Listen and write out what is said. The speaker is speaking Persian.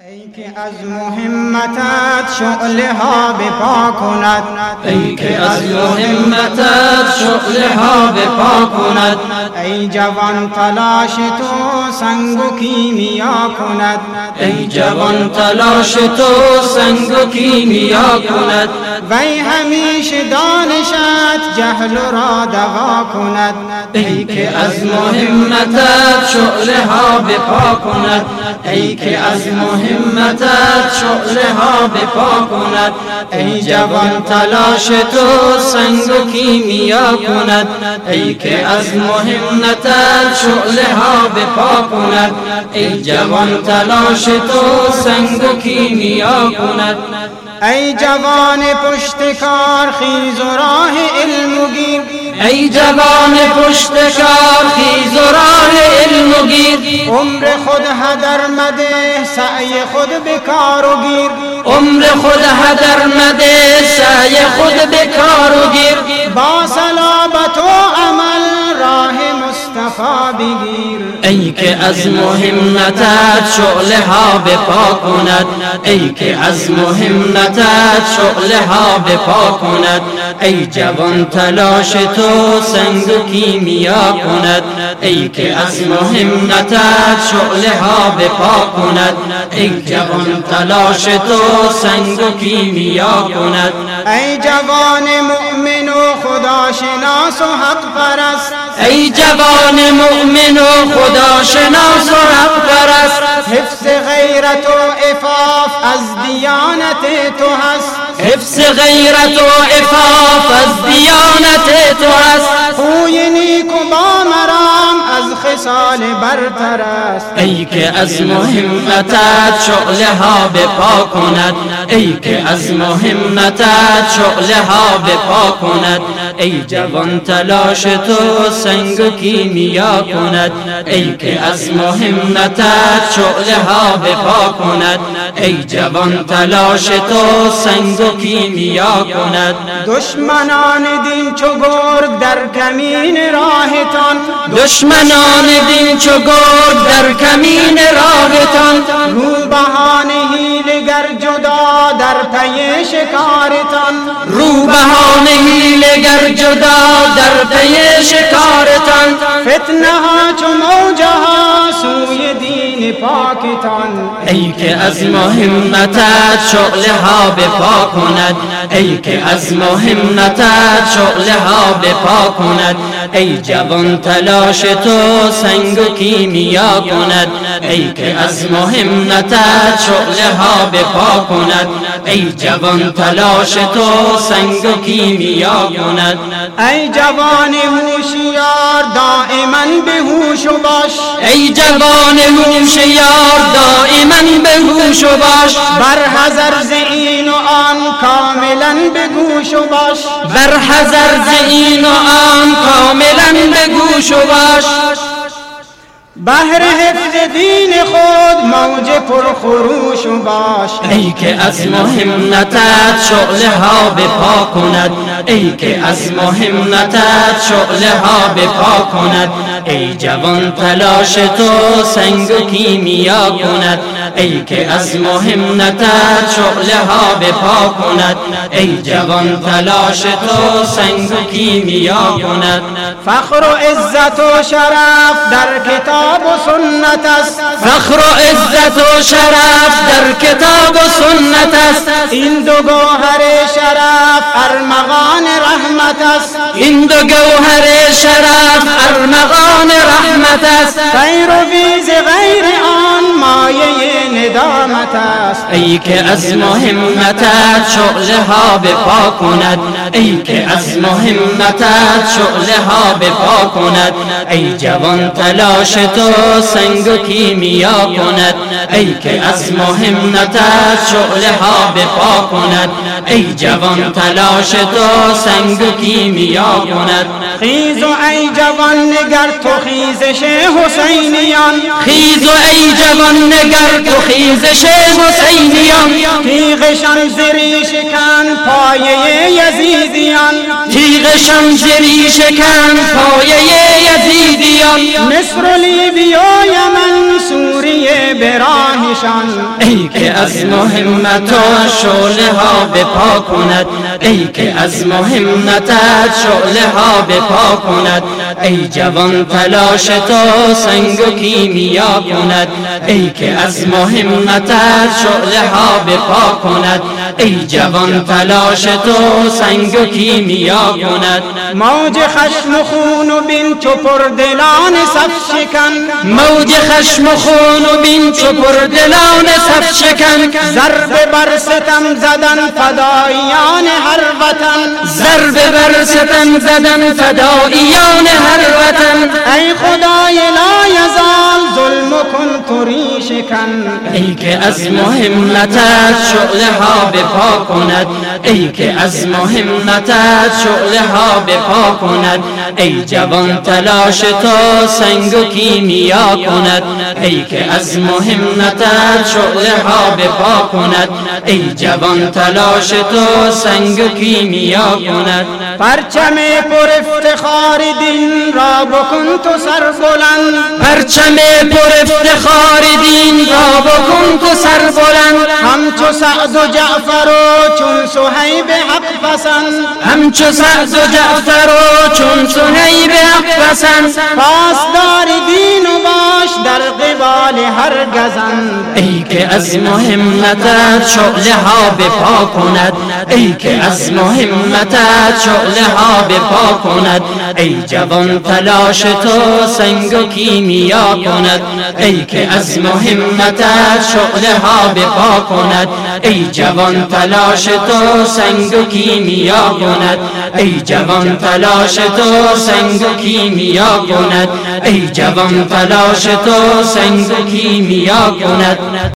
ای که از مهمتت شعله ها بپا کند، ای که از مهمتت شعله ها بپا کند. ای جوان تلاش تو سنگ و کیمیا کند، ای جوان تلاش تو سنگ و کیمیا کند. وی همیشه دانشت جهل را دوا کند، ای که از مهمتت شعله ها بپا کند. ای که از مهمتت شعله ها بپا کند. ای جوان تلاش تو سنگ و کیمیا کند. ای که از مهمتت شعله ها بپا کند. ای جوان تلاش تو سنگ و کیمیا کند. ای جوان پشت کار خیز و راه علم و گیر، ای جوان پشت کار خیز و راه علم و گیر. عمر خود هدر مده سعی خود بکار و گیر، عمر خود هدر مده سعی خود بکار و گیر. با صلابت و عمل راه مصطفی بگیر. ای که از مهمتت شعله ها بپا کند. ای که از مهمتت شعله ها بپا کند. ای جوان تلاش تو سنگ و کیمیا کند. ای که از مهمتت شعله ها بپا کند. ای جوان تلاش تو سنگ و کیمیا کند. ای جوان مؤمن و خداشناس و حق پرست، ای جوان مؤمن و خداشناس و حق پرست. حفظ غیرت و عفاف از دیانت تو هست، حفظ غیرت و عفاف از دیانت تو هست. خوی نیک و با مرام از خصال برتر است. ای که از مهمتت شعله ها بپا کند. ای که از مهمتت شعله ها بپا کند. ای جوان تلاش تو سنگ و کیمیا کند. ای که از مهمتت شعله ها بپا کند. ای جوان تلاش تو سنگ و کیمیا کند. دشمنان دین چو گرگ در کمین راهتان، دشمنان دین چو گرگ در کمین راهتان. روبهان حیله‌گر جدا در پی شکارتان، روبهان حیله‌گر جدا در پی شکارتان. فتنه ها چو موجها سوی دین پاکتان. ای که از مهمتت شعله ها بپا کند. ای که از مهمتت شعله ها بپا کند. ای جوان تلاش تو سنگ و کیمیا کند. ای که از مهمتت شعله ها بپا کند. ای جوان تلاش تو سنگ و کیمیا کند. ای جوان هوشیار دائما به هوش و باش، ای جوان هوشیار دائما به هوش و باش. بر حذر ز این و آن کاملا به گوش و باش، بر حذر ز این و آن کاملا به گوش و باش. بهر حفظ دین خود موج پرخروش و باش. ای که از مهمتت شعله ها بپا کند. ای که از مهمتت شعله ها بپا کند. ای جوان تلاش تو سنگ و کیمیا کند. ای که از مهمتت شعله ها بپا کند. ای جوان تلاش تو سنگ و کیمیا کند. فخر و عزت و شرف در کتاب و سنت است، فخر و عزت و شرف در کتاب و سنت است. این دو گوهر شرف ارمغان رحمت است، این دو گوهر شرف ارمغان رحمت است. پیروی ز غیر آن مایه ندامت است. ای که از مهمتت شعله ها بپا کند. ای که از مهمتت شعله ها بپا کند. ای جوان تلاش تو سنگ و کیمیا کند. ای که از مهمتت شعله ها بپا کند. ای جوان تلاش تو سنگ و کیمیا کند. خیز و ای جوان نگر تو خیزش حسینیان، خیز و ای جوان نگر تو خیزش حسینیان، تیغشان زری شکن پایه یزیدیان، تیغشان زری شکن پایه یزیدیان. مصر و لیبیا و یمن سوریه براهشان، ای که از همتت شعله ها بپا کند، ای که از همتت شعله ها بپا کند. ای جوان تلاش تو سنگ و کیمیا کند، ای که از همتت شعله ها بپا کند. ای جوان تلاش تو سنگ و کیمیا کند. موج خشم و خون و بین تو پردلان صف شکن، موج خشم و خون و بین تو پردلان صف شکن. ضرب بر ستم زدن فدایان هر وطن، ضرب بر ستم زدن فدایان هر وطن. ای خدای لا یزال ظلم کن تو ریشکن، ای که از همتت شعله ها بپا کند، ای که از همتت شعله ها بپا کند. ای جوان تلاش تو سنگ و کیمیا کند، ای که از همتت شعله ها بپا کند. ای جوان تلاش تو سنگ و کیمیا کند. پرچم پر افتخار دین را بکن تو سربلند، پرچم پر افتخار دین را بکن تو سربلند. همچو سعد و جعفر و چون صهیب حق پسند، همچو سعد و جعفر و چون صهیب حق پسند. پاسدار دین و باش در قبال هر گزند، ای که از همتت شعله ها بپا کند، ای که از همتت شعله ها بپا کند. ای جوان تلاش تو سنگ و کیمیا کند، ای که از همتت شعله ها بپا کند. ای جوان تلاش تو سنگ و کیمیا کند، ای جوان تلاش تو سنگ و کیمیا کند. ای جوان تلاش تو سنگ و کیمیا کند.